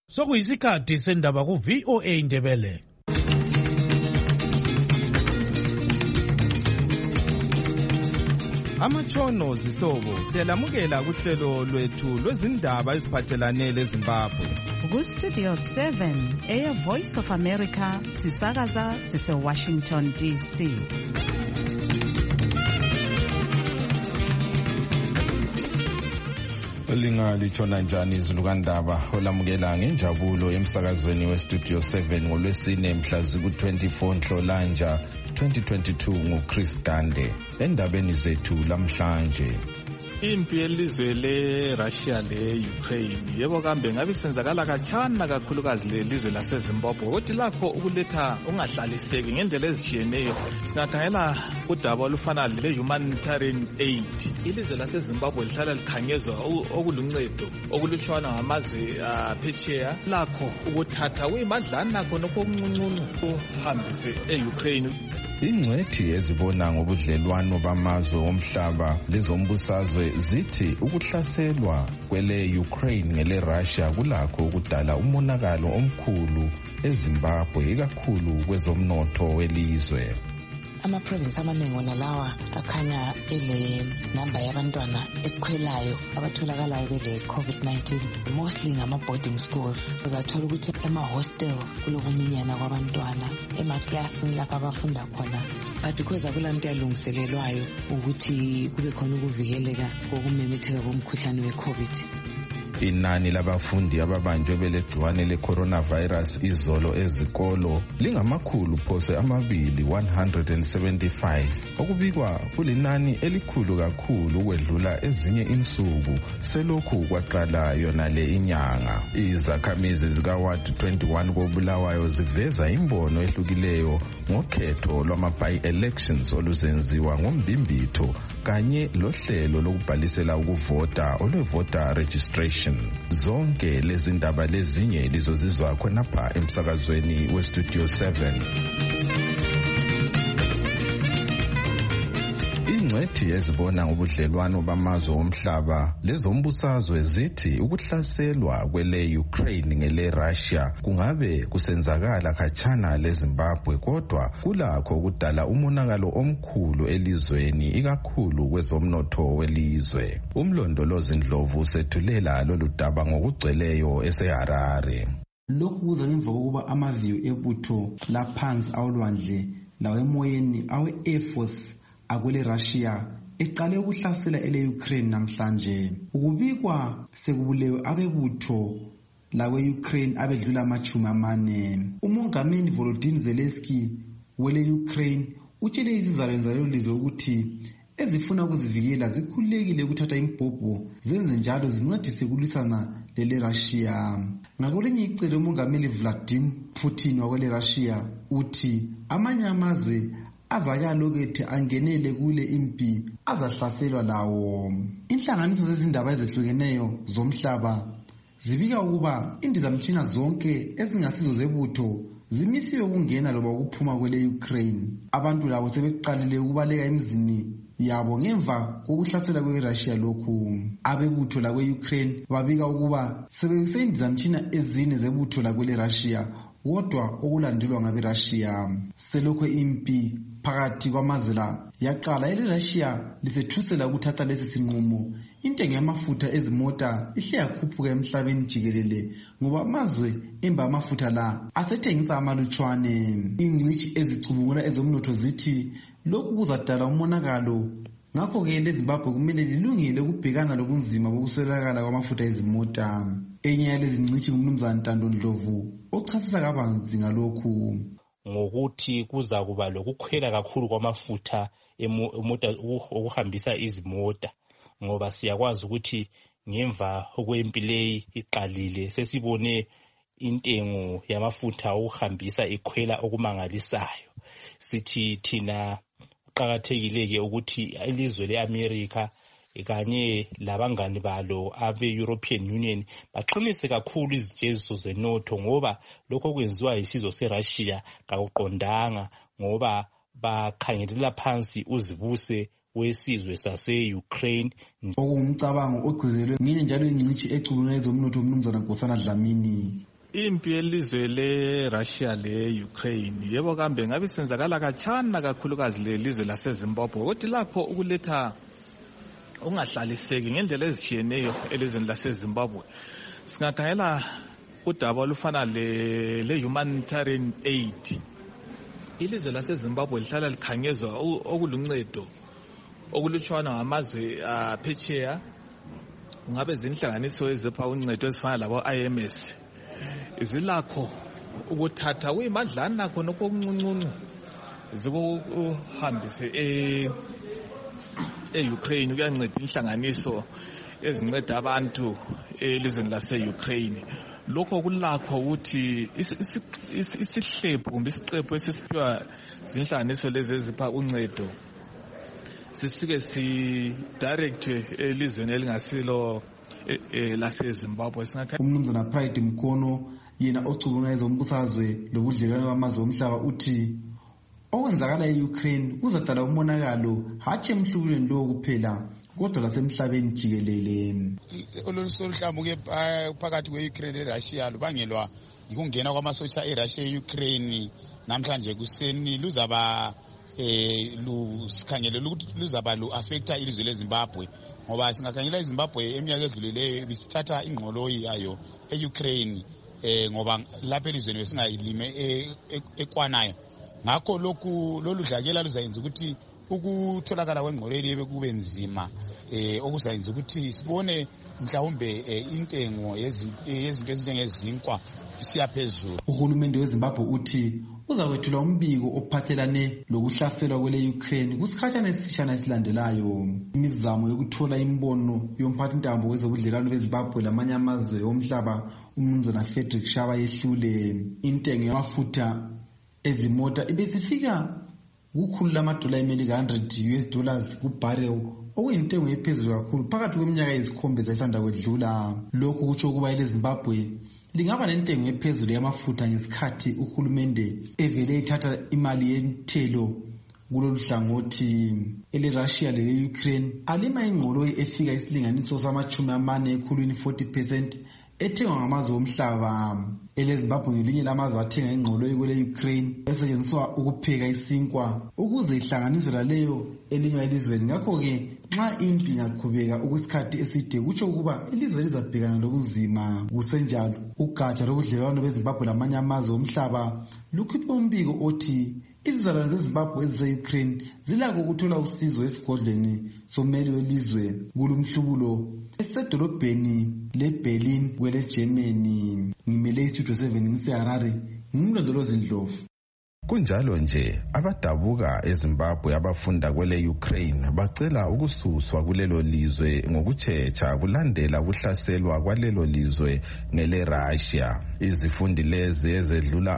Sokuyisikhathi sendaba ku-VOA Indebele. Amatshono zihlobo siyalamukela kuhlelo lwethu lwezindaba eziphathelane leZimbabwe. Ku-Studio 7 Air Voice of America sisakaza sise-Washington DC. Lingalitshona njani izulu kandaba olamukela ngenjabulo emsakazweni weStudio 7 ngolwesine mhla ziku-24 Nhlolanja 2022 nguChris Gande. Endabeni zethu lamhlanje, impi yelizwe le-Russia le-Ukraine yebo kambe ngabe senzakala khatshana kakhulukazi lelizwe laseZimbabwe kodwa lakho ukuletha ungahlaliseki ngendlela ezitshiyeneyo. Singakhangela udaba olufana le-humanitarian aid. Ilizwe laseZimbabwe lihlala likhangezwa okuluncedo okulutshwana ngamazwe phetsheya lakho ukuthatha kuyimandlana khona okuncuncunu kuhambise e-Ukraine. ingcwethi ezibona ngobudlelwano bamazwe omhlaba lezombusazwe zithi ukuhlaselwa kwele-Ukraine ngele-Russia kulakho ukudala umonakalo omkhulu eZimbabwe, ikakhulu kwezomnotho welizwe. Ama-province amaningi wona lawa akhanya ele-namba yabantwana ekhwelayo abatholakalayo bele-COVID-19, mostly ngama-boarding schools. Uzathola ukuthi ema-hostel kulokuminyana kwabantwana, emaklasini lapho abafunda khona, but because akulanto yalungiselelwayo ukuthi kube khona ukuvikeleka kokumemetheka komkhuhlane we-COVID. Inani labafundi ababanjwe belegciwane le-coronavirus izolo ezikolo lingamakhulu phose amabili 175, okubikwa kulinani elikhulu kakhulu ukwedlula ezinye insuku selokhu kwaqala yona le inyanga. Izakhamizi zika-Ward 21 koBulawayo ziveza imbono ehlukileyo ngokhetho lwama-by-elections oluzenziwa ngombimbitho kanye lohlelo lokubhalisela ukuvota olwe-voter registration. Zonke lezi ndaba lezinye lizozizwa khonapha emsakazweni weStudio 7. Ingcwethi ezibona ngobudlelwano bamazwe omhlaba lezombusazwe zithi ukuhlaselwa kwele-Ukraine ngele-Russia kungabe kusenzakala khatshana leZimbabwe, kodwa kulakho ukudala umonakalo omkhulu elizweni, ikakhulu kwezomnotho welizwe. Umlondolozi Ndlovu usethulela lolu daba ngokugcweleyo eseHarare. Lokhu kuza ngemva kokuba amaviyo ebutho laphansi awolwandle lawo emoyeni awe-Air Force akwele Russia eqale ukuhlasela ele-Ukraine namhlanje. Ukubikwa sekubulewe abebutho lawe-Ukraine abedlula ama-40. Umongameli Volodymyr Zelensky wele-Ukraine utshele izizalwane lizwe ukuthi ezifuna ukuzivikela zikhululekile ukuthatha imbhobho zenze njalo zincedise kulwisana lele-Russia. Ngakolinye icele umongameli Vladimir Putin wakwele-Russia uthi amanye amazwe azakalokethi angenele kule impi azahlaselwa lawo. Inhlanganiso zezindaba ezehlukeneyo zomhlaba zibika ukuba indizamtshina zonke ezingasizo zebutho zimisiwe ukungena loba ukuphuma kwele-Ukraine. Abantu labo sebeqalile ukubaleka emzini yabo ngemva kokuhlasela kwe-Russia lokhu. Abebutho lakwe-Ukraine babika ukuba sebenzise indizamtshina ezine zebutho lakwele-Russia kodwa okulandelwa ngabe-Russia. Selokhu impi phakathi kwamazwe la yaqala, ele-Russia lisethusela ukuthatha lesi sinqumo. Intengo yamafutha ezimota ihle yakhuphuka emhlabeni jikelele ngoba amazwe emba amafutha la asethengisa amalutshwane. Ingcitshi ezicubungula ezomnotho zithi lokhu kuzadala umonakalo. Ngakho-ke leZimbabwe kumele lilungile ukubhekana lobunzima bokuswelakala kwamafutha ezimota. Enye yalezi ngcitshi ngumnumzana Ntando Ndlovu ochasisa kabanzi ngalokhu. Ngokuthi kuza kuba lokukhwela kakhulu kwamafutha emota okuhambisa izimota, ngoba siyakwazi ukuthi ngemva kwempi leyi iqalile sesibone intengo yamafutha okuhambisa ikhwela okumangalisayo. Sithi thina kuqakathekile ukuthi ilizwe le-America kanye labangani balo abe-European Union baqinise kakhulu izijeziso zenotho, ngoba lokho kwenziwa yisizwe se-Russia kakuqondanga, ngoba bakhangelela phansi uzibuse wesizwe sase-Ukraine. Okumcabango ogcizelwe ngenye njalo ingcitshi ecubungula ezomnotho umnumzana Nkosana Dlamini. impi yelizwe le-Russia le-Ukraine yebo kambe ngabe senzakala khatshana kakhulukazi lelizwe laseZimbabwe kodwa lakho ukuletha ungahlaliseki ngendlela ezitshiyeneyo elizweni laseZimbabwe. Singakhangela udaba olufana le-humanitarian aid. Ilizwe laseZimbabwe lihlala likhangezwa okuluncedo okulutshwana ngamazwe aphetsheya, ngabe zinhlanganiso ezipha uncedo ezifana labo-IMS. Zilakho ukuthatha kuyimandlana khona okuncuncuncu zikuhambise e-Ukraine kuyanceda inhlanganiso ezinceda abantu elizweni lase-Ukraine. Lokho kulakho ukuthi isihlephu kumbe isiqephu esisiphiwa zinhlanganiso lezi ezipha uncedo sisike si-directwe elizweni elingasilo laseZimbabwe. Umnumzana Pride Mkono yena ocubungula ezombusazwe lobudlelwano bamazwe omhlaba uthi okwenzakala e-Ukraine kuzadala umonakalo hatshi emhlubulweni lo kuphela kodwa lasemhlabeni jikelele. Oluhlamuke phakathi kwe-Ukraine le-Russia lubangelwa yikungena kwamasotsha e-Russia e-Ukraine namhlanje kuseni luzaba lusikhangele ukuthi luzaba lu-affecta ilizwe leZimbabwe ngoba singakhangela iZimbabwe eminyaka edlulileyo bisithatha ingqoloyi yayo e-Ukraine ngoba lapha elizweni besingayilime ekwanayo. Ngakho lolu dlakela luzayenza ukuthi ukutholakala kwengqoloyi kube nzima okuzayenza ukuthi sibone mhlawumbe intengo yezinto ezinjengezinkwa isiyaphezulu. Uhulumende weZimbabwe uthi uzakwethula umbiko ophathelane lokuhlaselwa kwele-Ukraine kusikhathana esifishana esilandelayo. Imizamo yokuthola imbono yomphathintambo wezobudlelwano beZimbabwe lamanye amazwe omhlaba umnumzana Frederick Shaba yehlule. Intengo yamafutha ezimota ibesifika $100 $100 ku-barrel okuyintengo ephezulu kakhulu phakathi kweminyaka ezikhombisa esanda kwedlula. Lokhu kutsho ukuba eleZimbabwe lingaba nentengo ephezulu yamafutha ngesikhathi uhulumende evele ithatha imali yenthelo kulolu hlangothi. Ele-Russia lele-Ukraine alima ingqoloyi efika isilinganiso sama-40 ekhulwini 40% ethengwa ngamazwe omhlaba. Ele-Zimbabwe ngelinye lamazwe athenga ingqoloyi kwele-Ukraine esetshenziswa ukupheka isinkwa ukuze ihlanganiswe laleyo elinywa elizweni. Ngakho-ke nxa impi ingaqhubeka okwesikhathi eside kutsho ukuba ilizwe lizabhekana lobunzima. Kusenjalo ugatsha lobudlelwano beZimbabwe lamanye amazwe omhlaba lukhiphe umbiko othi izizalwane zeZimbabwe ezise-Ukraine zilakho ukuthola usizo esigodlweni sommeli welizwe kulumhlubulo esedolobheni leBerlin kwele-Germany. Ngimele iStudio 7 ngiseHarare, ngimlondolozi Ndlovu. Kunjalo nje abadabuka eZimbabwe abafunda kwele-Ukraine bacela ukususwa kulelo lizwe ngokutshecha kulandela ukuhlaselwa kwalelo lizwe ngele-Russia. Izifundi lezi ezedlula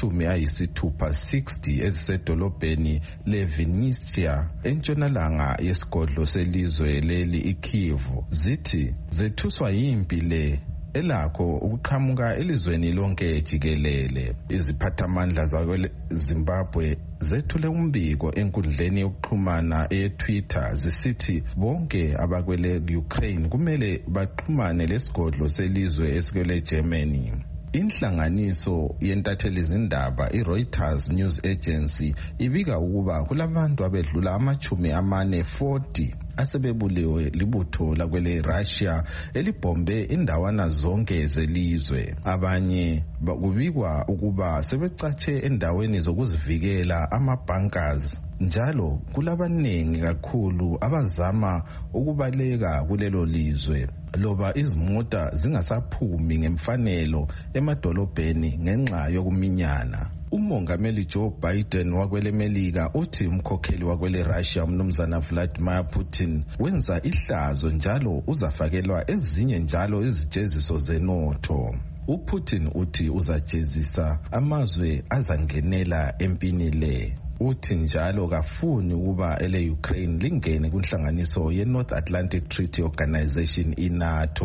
$60 ezisedolobheni leVinnytsia entshonalanga yesigodlo selizwe leli iKyiv zithi zethuswa yimpi le elakho ukuqhamuka elizweni lonke jikelele. Iziphathamandla zakwele-Zimbabwe zethule umbiko enkundleni yokuxhumana eTwitter zisithi bonke abakwele-Ukraine kumele baxhumane lesigodlo selizwe esikwele-Germany. Inhlanganiso yentathelizindaba iReuters News Agency ibika ukuba kulabantu abedlula $40 asebebulewe libutho lakwele-Russia elibhombe indawana zonke zelizwe. Abanye kubikwa ukuba sebecatshe endaweni zokuzivikela ama-bunkers. Njalo kulabaningi kakhulu abazama ukubaleka kulelo lizwe loba izimota zingasaphumi ngemfanelo emadolobheni ngenxa yokuminyana. Umongameli Joe Biden wakwele-Melika uthi umkhokheli wakwele-Russia umnumzana Vladimir Putin wenza ihlazo njalo uzafakelwa ezinye njalo izijeziso zenotho. UPutin uthi uzajezisa amazwe azangenela empini le. Uthi njalo kafuni ukuba ele-Ukraine lingene kunhlanganiso ye-North Atlantic Treaty Organization iNATO.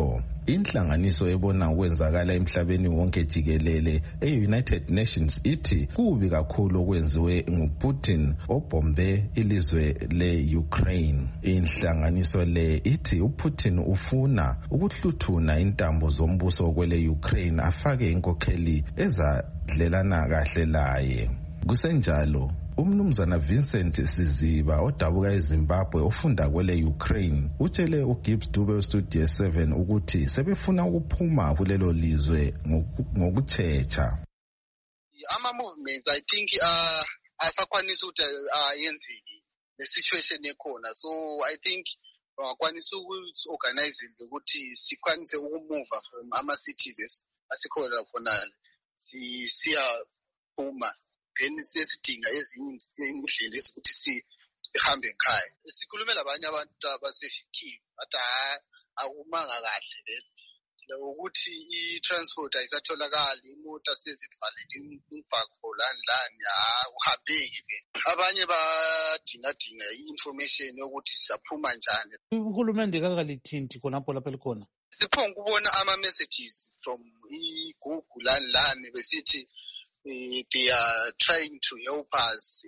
Inhlanganiso ebona ukwenzakala emhlabeni wonke jikelele e-United Nations ithi kubi kakhulu okwenziwe nguPutin obombe ilizwe le-Ukraine. Inhlanganiso le ithi uPutin ufuna ukuhluthuna intambo zombuso kwele-Ukraine afake inkokheli ezadlelana kahle laye. Kusenjalo umnumzana Vincent Siziba odabuka eZimbabwe ofunda kwele Ukraine utshele uGibbs Dube weStudio 7 ukuthi sebefuna ukuphuma kulelo lizwe ngokutshecha. Ama movements I think asakwanisa ukuthi yenzeke le situation ekhona, so I think wakwanisa ukuorganize ukuthi sikwanise ukumove from ama cities asikhona khona siya phuma. Then sesidinga ezinye indlela ezokuthi sihambe ekhaya. Sikhulume labanye abantu abasefikile bathi akumanga kahle ukuthi i-transport ayisatholakali, imoto sezivalile imibhako lani uhambeki. Abanye badinga i-information yokuthi siyaphuma njani. Uhulumende kakalithinti khonapho lapho likhona. Siphonga ukubona ama-messages from i-Google lani besithi they are trying to help us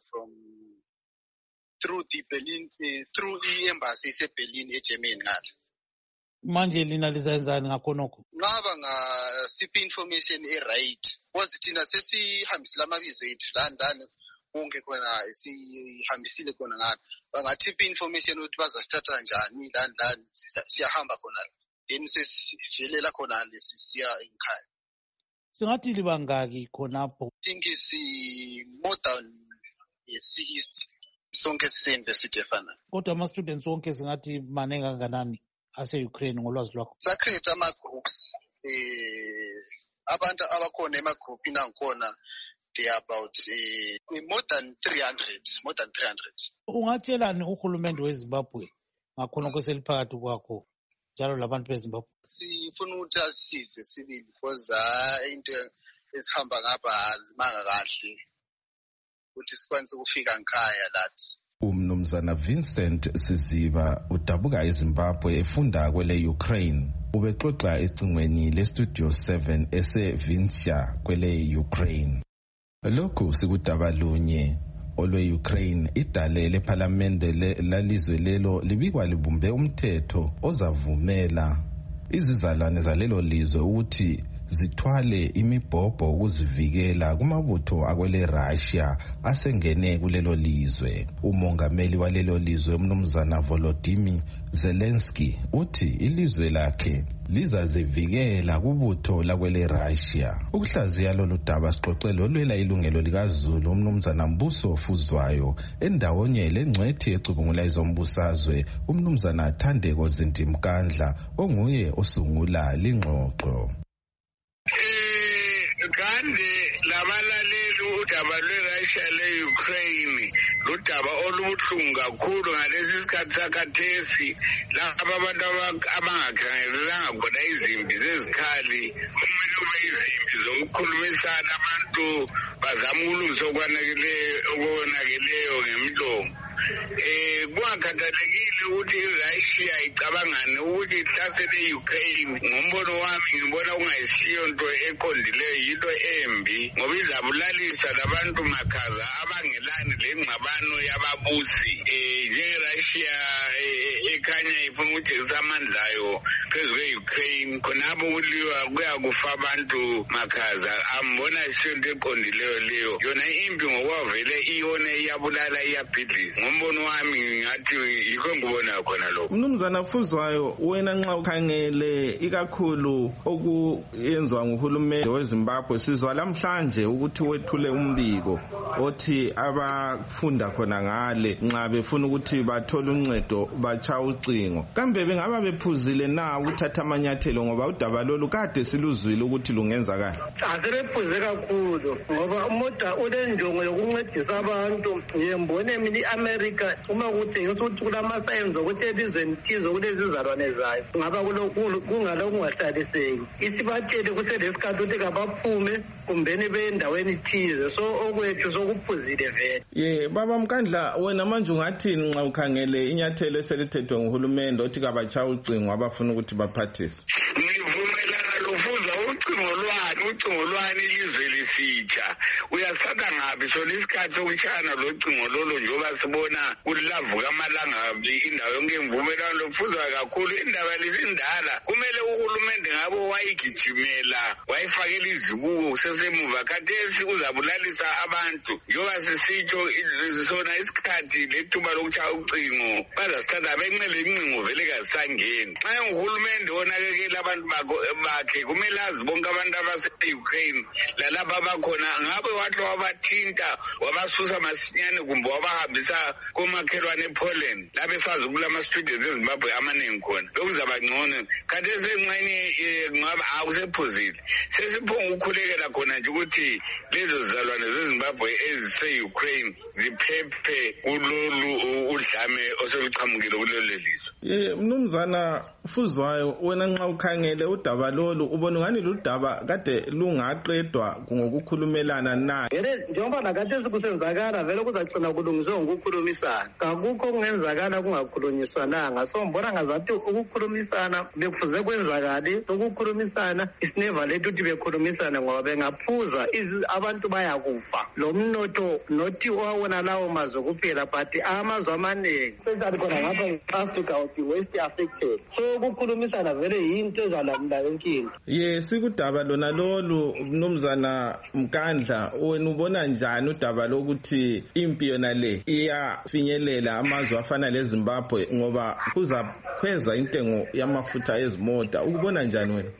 through the Berlin, through i-embassy eseBerlin eGermany ngale. Manje lina lizayenzani ngakhonokho? Ngaba ngasiphi information right. Because thina sesihambisile amabizo ethu landani konke khona sihambisile khona ngalo. Bangathipha information ukuthi bazasithatha njani landani siyahamba khona. Then sesivelela khona lesisiya ekhaya. Singathi libangaki khonapho? I think is more than 60 sonke sise-university efana. Kodwa ama-students wonke singathi maningi kanganani ase-Ukraine ngolwazi lwakho? Sacreate ama-groups. Abantu abakhona ema-groupini angikhona they are about more than 300. Ungatshelani uhulumende weZimbabwe ngakhonokho seliphakathi kwakho njalo labantu beZimbabwe? Sifuna ukuthi asisize sibili because into esihamba ngapha azimanga kahle ukuthi sikwanise ukufika ngikhaya lathi. Umnumzana Vincent Siziba udabuka eZimbabwe efunda kwele Ukraine. Ubexoxa ecingweni leStudio 7 eseVincia kwele Ukraine. Lokhu sikudaba lunye olwe-Ukraine idale lephalamende lalizwe lelo libikwa libumbe umthetho ozavumela izizalwane zalelo lizwe ukuthi zithwale imibhobho ukuzivikela kumabutho akwele Russia asengene kulelo lizwe. Umongameli walelo lizwe umnumzana Volodymyr Zelensky uthi ilizwe lakhe lizazivikela kubutho lakwele Russia. Ukuhlaziya lolu daba sixoxelo lwela ilungelo likaZulu umnumzana Mbuso Fuzwayo endawonye lengcwethi ecubungula izombusazwe umnumzana Thandeko Zintimkandla onguye osungula lingxoxo. Kanti labalaleli udaba lwe-Russia le-Ukraine ludaba olubuhlungu kakhulu ngalesi sikhathi sakhathesi laba abantu abangakhangelelanga khona izimpi zezikhali kumele kube izimpi zokukhulumisana abantu bazama ukulungisa okonakeleyo ngemlomo. Kungakhathalekile ukuthi iRussia icabangane ukuthi ihlasele i-Ukraine. Ngombono wami ngibona kungayisiyo nto eqondileyo, yinto embi ngoba izabulalisa labantu makhaza abangelani lengxabano yababusi. NjengeRussia ekhanya ifuna ukutshengisa amandla ayo phezu kwe-Ukraine, khonapho kuliwa kuyakufa abantu makhaza. Ambona isiyo nto eqondileyo leyo, yona impi ngokwavele iyone iyabulala iyabhidliza. Ngombono wami ngathi yikho ngibona khona lokho. Mnumzana Fuzwayo, wena nxa ukhangele ikakhulu okuyenzwa nguhulumende weZimbabwe, sizwa lamhlanje ukuthi wethule umbiko othi abafunda khona ngale nxa befuna ukuthi bathole uncedo batsha ucingo. Kambe bengaba bephuzile na ukuthatha amanyathelo ngoba udaba lolu kade siluzwile ukuthi lungenza kani? Asebephuze kakhulu ngoba umoda ulenjongo yokuncedisa abantu ngiyembone mina i-America uma kutshengisa ukuthi kulama-signs okuthi elizweni thize kulezizalwane zayo ngaba kungalo kungahlaliseki isibatshele kuselesikhathi ukuthi kabaphume kumbeni beendaweni thize so okwethu sokuphuzile vele. Baba Mkandla, wena manje ungathini nxa ukhangele inyathelo eselithethwe nguhulumende othi kabatshaya ucingo abafuna ukuthi baphathise? Ngivumelana loFuzwa ucingo lwani ilizwe lisitsha uyasatha ngapi sona isikhathi sokushayana lo cingo lolo njengoba sibona kulavuka amalanga indawo yonke imvumelwano loFuzwa kakhulu indaba lisindala kumele uhulumende ngabo wayigijimela wayifakela izibuko kusesemuva khathesi uzabulalisa abantu njengoba sisitsho sona isikhathi lethuba lokushaya ucingo bazasithatha benqele incingo vele kasangeni nxa uhulumende onakekela abantu bakhe kumele azi bonke abantu abase-Ukraine lalapha bakhona ngabe wathi wabathinta wabasusa masinyane kumbe wabahambisa komakhelwane ePoland lapho esazi kulama-students eZimbabwe amaningi khona bekuzaba ngcono khathesi enxenye ngabe akusephuzile sesiphonga ukukhulekela khona nje ukuthi lezo zizalwane zeZimbabwe ezise-Ukraine ziphephe kulolu udlame oseluqhamukile kulelo lizwe. Mnumzana Fuzwayo, wena nxa ukhangele udaba lolu ubona ngani ludaba kade lungaqedwa ngokukhulumelana naye? Njengoba nakhathesi kusenzakala vele kuzagcina kulungiswe ngokukhulumisana kakukho okungenzakala kungakhulunyiswananga so mbona ngazathi ukukhulumisana bekufuze kwenzakale ukukhulumisana isineva lethu ukuthi bekhulumisana ngoba bengaphuza abantu bayakufa lo mnotho nothi owawona lawo mazwe kuphela but amazwe amaningi sesali khona ngapha e-Africa uthi West affected so ukukhulumisana vele yinto ezalamula yonkinto. Sikudaba lona lolu Mnumzana Mkandla, wena ubona njani udaba lokuthi impi yona le iyafinyelela amazwe afana leZimbabwe ngoba kuzakhweza intengo yamafutha ezimota, ukubona njani wena?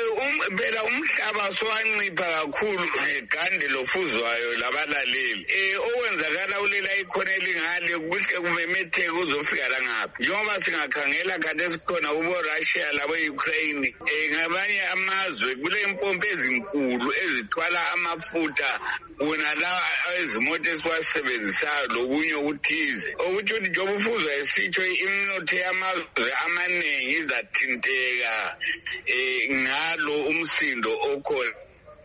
Phela umhlaba sowancipha kakhulu ngegande loFuzwayo labalaleli okwenzakala ulela ikhona elingale kuhle kumemetheke uzofika la ngaphi njengoba singakhangela khathesi khona kubo-Russia labo-Ukraine ngabanye amazwe kulempompi ezinkulu ezithwala amafutha wona la ezimoto esiwasebenzisayo lokunye okuthize okuthi ukuthi njengoba uFuzwayo esitsho iminotho yamazwe amaningi izathinteka ngalo umsindo okhona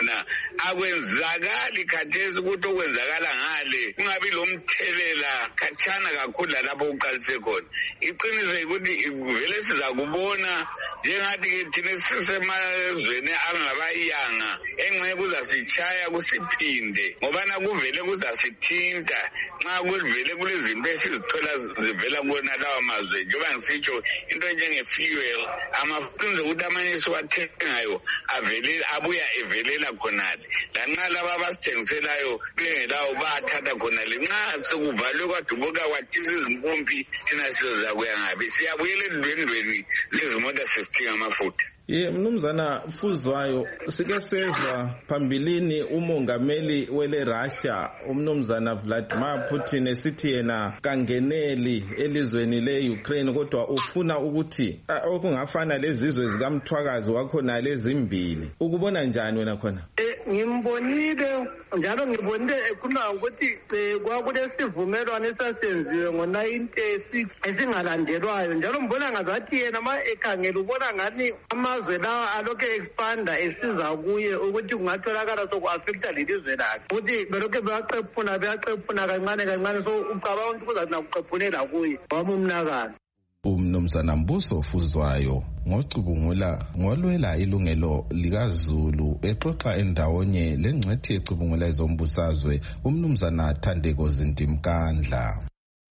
akwenzakali khathesi ukuthi okwenzakala ngale kungabi lo mthelela khatshana kakhulu lalapho kuqalise khona. Iqiniso ukuthi vele sizakubona njengathi thina sisemazweni angabayanga engxenye kuzasitshaya kusiphinde ngobana kuvele kuzasithinta nxa kuvele kulezinto esizithola zivela kubona lawa mazwe njengoba ngisitsho into njenge-fuel amafunze ukuthi amanye siwathengayo abuya evelela khonale lanxa laba abasithengiselayo bengelawo bathatha khonale nxa sekuvalwe kwadubuka kwathisa izimpompi thina sizozakuya ngabe siyabuyela endwendweni zezimota sesithinga amafutha. Mnumzana Fuzwayo, sike sezwa phambilini umongameli wele Russia umnumzana Vladimir Putin esithi yena kangeneli elizweni le-Ukraine kodwa ufuna ukuthi okungafana lezizwe zikamthwakazi wakhona lezimbili. Ukubona njani wena khona? Ngimbonile njalo ngibonile ekhuluma ukuthi kwakulesivumelwano esasenziwe ngo-1986 esingalandelwayo njalo mbona ngazathi yena ma ekhangela ubona ngani amazwe lawa alokhu expanda esiza kuye ukuthi kungatholakala soku-affecta lelizwe lakhe ukuthi belokhu beyacephuna kancane kancane so ucabanga ukuthi kuzathi nakuqephulela kuye wami umnakalo. Umnumzana Mbuso Fuzwayo ngocubungula ngolwela ilungelo likaZulu exoxa endawonye lengcethi ecubungula ezombusazwe umnumzana Thandeko Zintimkandla.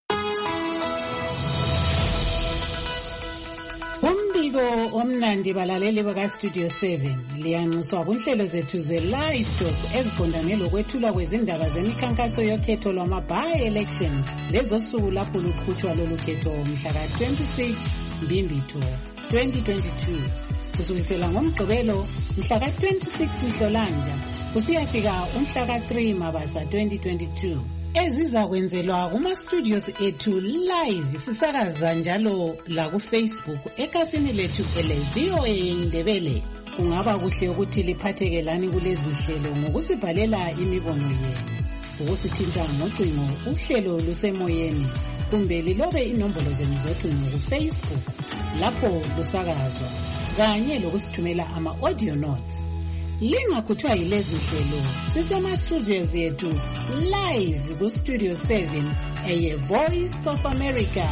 Umbiko omnandi balaleli baka Studio 7 liyanxuswa kunhlelo zethu ze-live talk eziqondane lokwethulwa kwezindaba zemikhankaso yokhetho lwama-by-elections lezosuku lapho luqhutshwa lolu khetho mhla ka-26 Mbimbitho 2022 kusukisela ngomgqibelo mhla ka-26 Nhlolanja kusiyafika umhla ka-3 Mabasa 2022. Ezizakwenzelwa kuma-studios ethu live sisakaza njalo la ku Facebook ekhasini lethu ele VOA Ndebele. kungaba kuhle ukuthi liphatheke lani kulezi hlelo ngokusibhalela imibono yenu, ukusithinta ngocingo uhlelo lusemoyeni, kumbe lilobe inombolo zenu zocingo ku-Facebook lapho lusakazwa, kanye lokusithumela ama-audio notes. Lingakhutshwa yilezi hlelo, sisema-studios yethu live ku-Studio 7 eye-Voice of America.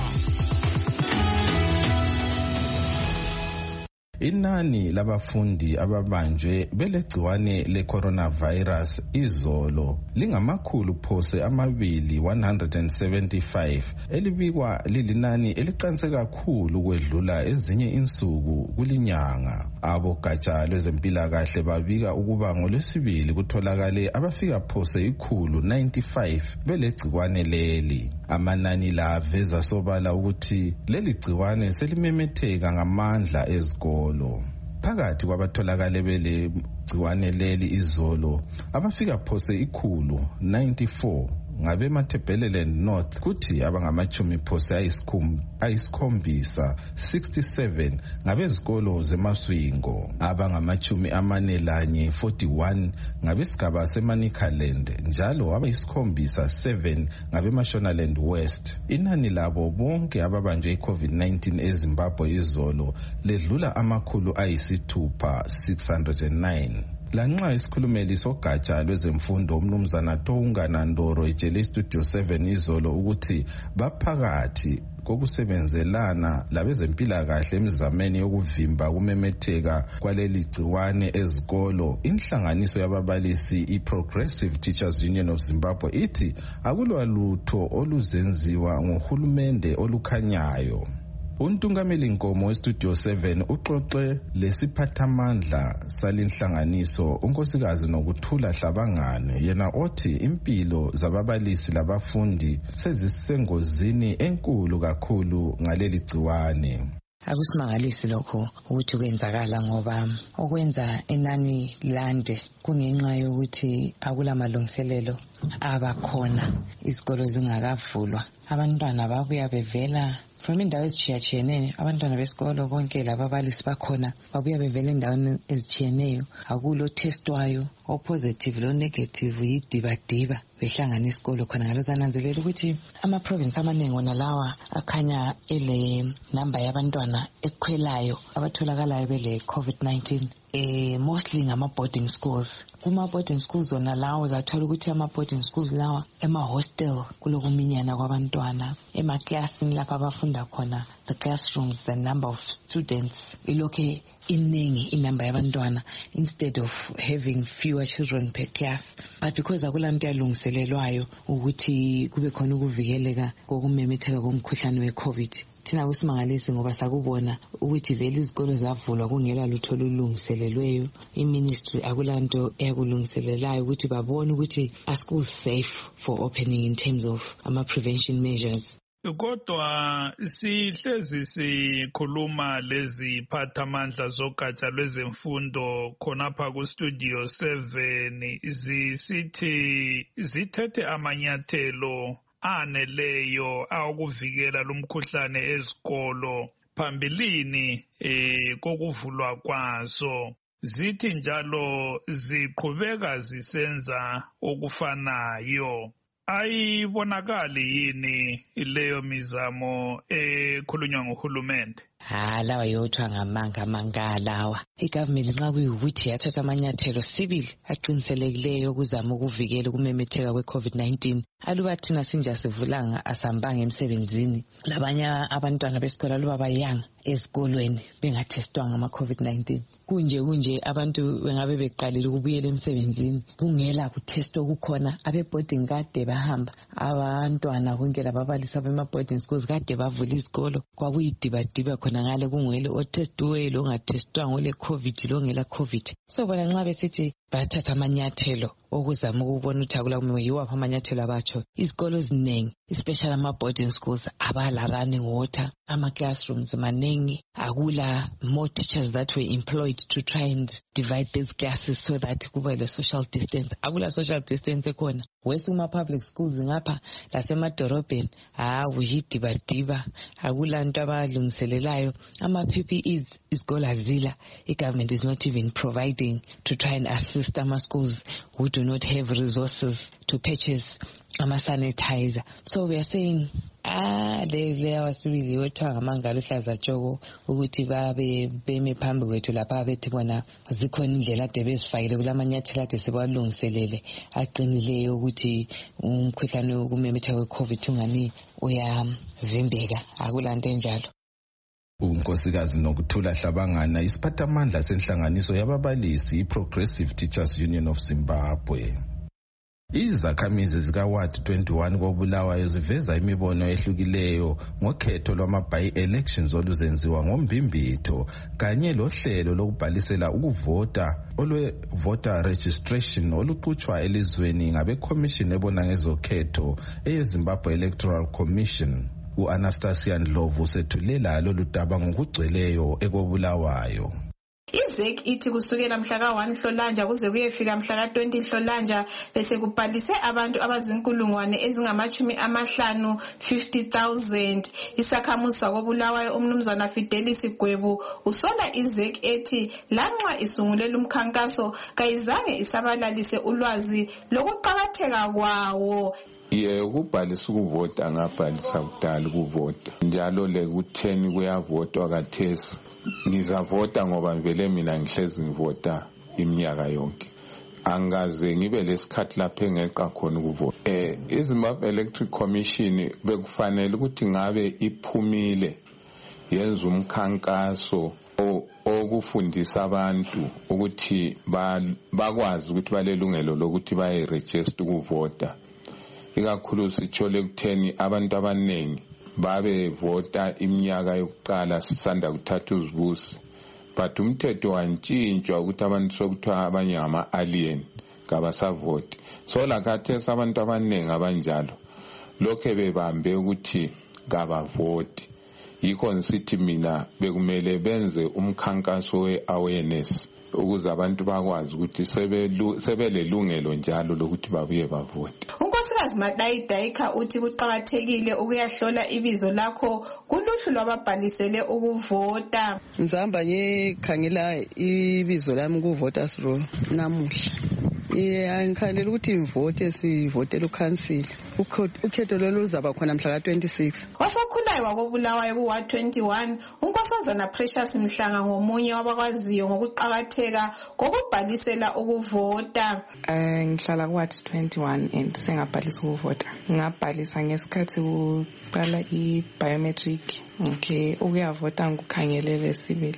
Inani labafundi ababanjwe belegciwane le-coronavirus izolo lingamakhulu phose 175 elibikwa lilinani eliqanse kakhulu ukwedlula ezinye insuku kulinyanga. Abogatsha lwezempilakahle babika ukuba ngolwesibili kutholakale abafika phose 195 belegciwane leli. Amanani la aveza sobala ukuthi leli gciwane selimemetheka ngamandla ezikolo. Phakathi kwabatholakale bele gciwane leli izolo abafika phose 194 ngabe Matabeleland North, kuthi abangamachumi phose ayisikhombisa 67 ngabezikolo zeMaswingo, abangamachumi amane lanye 41 ngabesigaba seManicaland, njalo abayisikhombisa 7 ngabeMashonaland West. Inani labo bonke ababanjwe i-COVID-19 eZimbabwe izolo ledlula amakhulu ayisithupha 609. Lanxa isikhulumeli sogatsha lwezemfundo umnumzana Toungana Ndoro etshele Studio 7 izolo ukuthi baphakathi kokusebenzelana labezempilakahle emizameni yokuvimba kumemetheka kwaleli gciwane ezikolo, inhlanganiso yababalisi i-Progressive Teachers Union of Zimbabwe ithi akulwalutho oluzenziwa ngohulumende olukhanyayo. Untungameli Nkomo weStudio 7 uxoxe lesiphathamandla salinhlanganiso unkosikazi Nokuthula Hlabangane, yena othi impilo zababalisi labafundi sezisengozini enkulu kakhulu ngaleli gciwane. Akusimangalisi lokho ukuthi kwenzakala, ngoba okwenza inani lande kungenxa yokuthi akulamalungiselelo abakhona, izikolo zingakavulwa, abantwana babuya bevela from indawo ezitshiyatshiyeneyo. Abantwana besikolo bonke lababalisi bakhona babuya bevela endaweni ezitshiyeneyo. Akulo testwayo o-positive lo-negative yidibadiba behlangana isikolo khona. Ngalo zananzelela ukuthi ama-province amaningi wona lawa akhanya ele namba yabantwana ekhwelayo abatholakalayo bele COVID-19. Mostly ngama-boarding schools. Kuma-boarding schools wona lawo zathola ukuthi ama-boarding schools lawa ema-hostel kulokuminyana kwabantwana. Emaklasini lapha abafunda khona, the classrooms, the number of students ilokhe iningi inamba yabantwana instead of having fewer children per class. But because akulanto yalungiselelwayo ukuthi kube khona ukuvikeleka kokumemetheka komkhuhlane we-COVID, thina kusimangalisi ngoba sakubona ukuthi vele izikolo zavulwa kungela lutho olulungiselelweyo. I-ministry akulanto eyakulungiselelayo ukuthi babone ukuthi are schools safe for opening in terms of ama-prevention measures. Kodwa sihlezi sikhuluma lezi phathamandla zogatsha lwezemfundo khonapha ku-Studio 7 zisithi zithethe amanyathelo aneleyo akuvikela lumkhuhlane ezikolo phambilini kokuvulwa kwazo. Zithi njalo ziqhubeka zisenza okufanayo. Ayibonakali yini leyo mizamo ekhulunywa nguhulumende? Lawa yothiwa ngamanga lawa. I-government nxa kuyukuthi yathatha amanyathelo sibili aqinisekileyo ukuzama ukuvikela ukumemetheka kwe-COVID-19, aluba thina sinja sivulanga asambanga emsebenzini, labanye abantwana besikolo aluba bayanga ezikolweni bengathestwanga ama-COVID-19, kunje abantu bengabe beqalile ukubuyela emsebenzini kungela kuthesta okukhona. Abe-boarding kade bahamba, abantwana konke lababalisi abema-boarding schools kade bavula izikolo, kwakuyidibadiba khona ngale kungele othestiweyo longathestwanga ole COVID longela COVID. So bona nxa besithi bathatha amanyathelo okuzama ukubona ukuthi akula yiwaphi amanyathelo abatsho. Izikolo eziningi, especially ama-boarding schools, abala running water, ama-classrooms maningi, akula more teachers that were employed to try and divide these classes so that kube le social distance. Akula social distance ekhona. Wesi kuma-public schools ngapha lasemadorobheni, uyidibadiba, akula nto abalungiselelayo. Ama-PPEs isikolo azila. I-government is not even providing to try and assist ama-schools who do not have resources to purchase ama-sanitizer. So we are saying, le awasibili wethiwa ngamangalo uhlaza tshoko ukuthi babe beme phambi kwethu lapha bethi bona zikhona indlela ade bezifakile kulamanyathelo ade sebawalungiselele aqinileyo ukuthi umkhuhlane wokumemetheka we-COVID ungani uyavimbeka. Akulanto enjalo. uNkosikazi Nokuthula Hlabangana isiphathamandla senhlanganiso yababalisi iProgressive Teachers Union of Zimbabwe. Izakhamizi zikaWard 21 koBulawayo ziveza imibono ehlukileyo ngokhetho lwama-by-elections oluzenziwa ngoMbimbitho kanye lohlelo lokubhalisela ukuvota olwe-voter registration oluqhutshwa elizweni ngabe-commission ebona ngezokhetho eyeZimbabwe Electoral Commission. U-Anastasia Ndlovu usethulela lolu daba ngokugcweleyo ekoBulawayo. IZEC ithi kusukela mhla ka-1 Nhlolanja kuze kuyefika mhla ka-20 Nhlolanja bese kubhalise abantu abazinkulungwane ezingama-50,000 50,000. Isakhamuzi sakoBulawayo umnumzana Fidelis Gwebu usola iZEC ethi lanxa isungulela umkhankaso kayizange isabalalise ulwazi lokuqakatheka kwawo. Ukubhalisa ukuvota ngabhalisa kudala ukuvota njalo le ku-10 kuyavotwa kathesi. Ngizavota ngoba vele mina ngihlezi ngivota iminyaka yonke. Angaze ngibe lesikhathi lapho engeqa khona ukuvota. iZimbabwe Electoral Commission bekufanele ukuthi ngabe iphumile yenza umkhankaso okufundisa abantu ukuthi bakwazi ukuthi balelungelo lokuthi baye-register ukuvota. Ikakhulu sithole ku-10 abantu abaningi babe vota iminyaka yokuqala sisanda kuthatha uzibusi, but umthetho wantshintshwa ukuthi abantu sokuthiwa abanye ama-alien kabasavoti. So lakhathesi abantu abaningi abanjalo lokhe bebambe ukuthi kabavoti. Yikho ngisithi mina bekumele benze umkhankaso we-awareness ukuze abantu bakwazi ukuthi sebelelungelo njalo lokuthi babuye bavote. uNkosikazi Madayi-Daika uthi kuqakathekile ukuyahlola ibizo lakho kuluhlu lwababhalisele ukuvota. Ngizihamba ngikhangela ibizo lami ku-voters roll namuhla. Ngikhalela ukuthi ngivote sivotela ukhansila. Ukhetho lolu luzaba khona mhla ka-26. Wasakhulayo wakoBulawayo ku-Ward 21 uNkosazana Precious Mhlanga ngomunye wabakwaziyo ngokuqakatheka kokubhalisela ukuvota. Ngihlala ku-Ward 21 and sengabhalisa ukuvota. Ngabhalisa ngesikhathi kuqala i-biometric. Okay, ukuyavota ngikukhangelele sibili.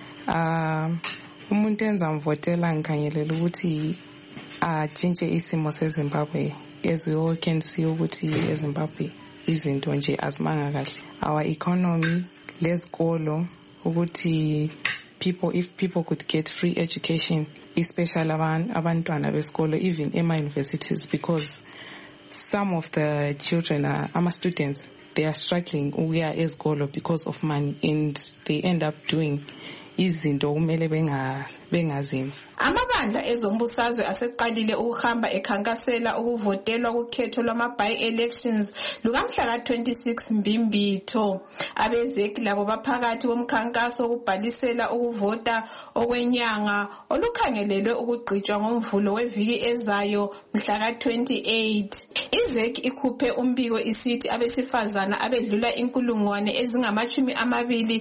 Umuntu enza ngivotela ngikhangelela ukuthi atshintshe isimo seZimbabwe. As we all can see ukuthi eZimbabwe izinto nje azimanga kahle. Our economy, lezikolo, ukuthi if people could get free education, especially abantwana besikolo, even ema-universities, because some of the children students, they are struggling ukuya ezikolo because of money, and they end up doing izinto kumele bengazenzi. Amabandla ezombusazwe aseqalile ukuhamba ekhankasela ukuvotelwa kukhetho lwama-by-elections lukamhla ka-26 Mbimbitho. AbeZEC labo baphakathi komkhankaso okubhalisela ukuvota okwenyanga olukhangelelwe ukugqitshwa ngomvulo weviki ezayo mhla ka-28. IZEC ikhuphe umbiko isithi abesifazana abedlula inkulungwane ezingama-20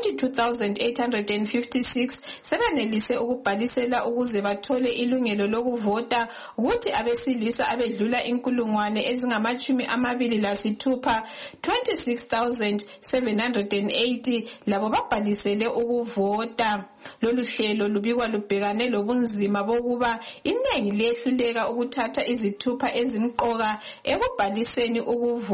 22,856 sebenelise ukubhalisela ukuze bathole ilungelo lokuvota, ukuthi abesilisa abedlula inkulungwane ezingama-26 26,780 labo babhalisele ukuvota. Lolu hlelo lubikwa lubhekane lobunzima bokuba iningi liyehluleka ukuthatha izithupha ezimqoka ekubhaliseni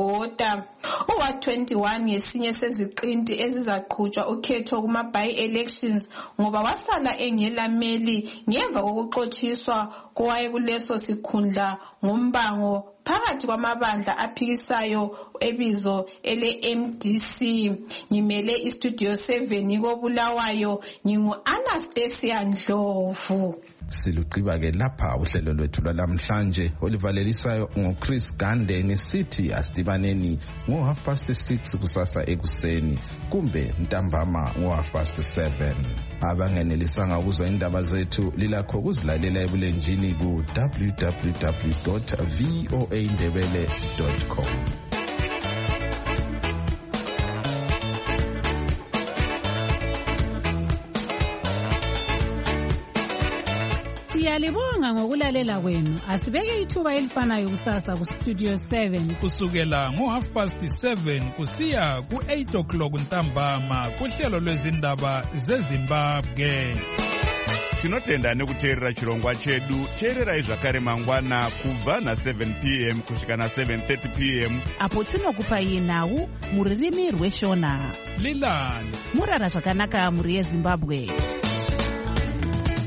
ukuvota. uWard 21 yesinye seziqinti ezizaqhutshwa ukhetho kuma-by-elections elections ngoba wasala engelameli ngemva kokuxotshiswa kowayekuleso sikhundla ngombango phakathi kwamabandla aphikisayo ebizo ele-MDC. Ngimele istudio 7 koBulawayo, ngingu-Anastasia Ndlovu. Silugqiba-ke lapha uhlelo lwethu lwalamhlanje olivalelisayo ngoChris Gande ngesithi asidibaneni ngo6:30 kusasa ekuseni kumbe ntambama ngo7:30. Abangenelisanga ukuzwa indaba zethu lilakho ukuzilalela ebulenjini ku www.voaindebele.com. Siyalibonga ngokulalela kwenu. Asibeke ithuba elifanayo kusasa ku Studio 7 kusukela ngo7:30 kusiya ku8 ntambama kuhlelo lwezindaba zeZimbabwe. Tinotenda nekuteerera chirongwa chedu. Teererai zvakare mangwana kubva na7 p.m. kusvika na7:30 p.m. apo tinokupai nhau muririmi rweshona. Lilani murara zvakanaka muri yeZimbabwe.